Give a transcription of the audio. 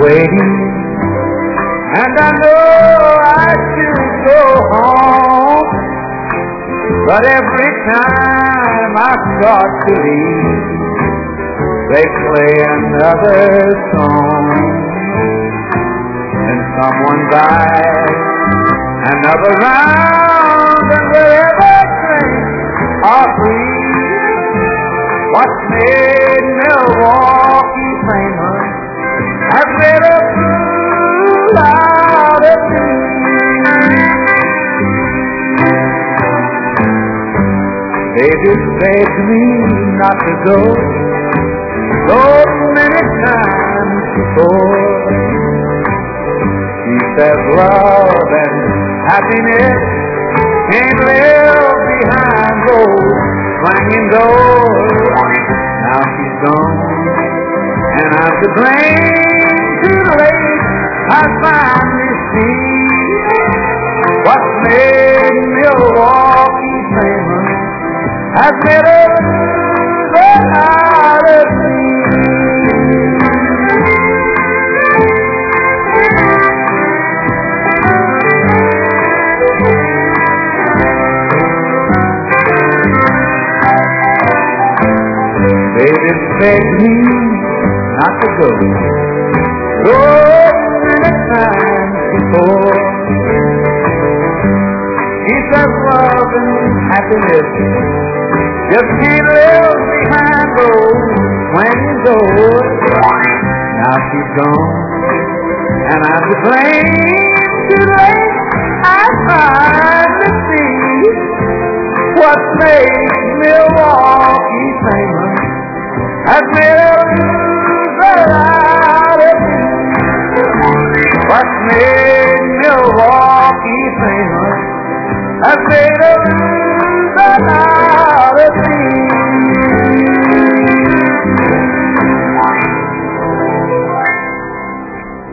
waiting, and I know I should go home, but every time I start to leave, they play another song, and someone dies, another round, and wherever drinks are free. What's made Milwaukee famous has made a fool out of me. Baby begged me not to go so many times before. She says love and happiness can't live behind those swinging doors. Now she's gone, and I'm to blame. Too late, I finally see what's made Milwaukee famous has made a loser out of me. Baby begged me not to go so many times before. She says love and happiness just can't live behind those swinging doors. Now she's gone, and I'm to blame. Too late, I finally see what made Milwaukee famous has made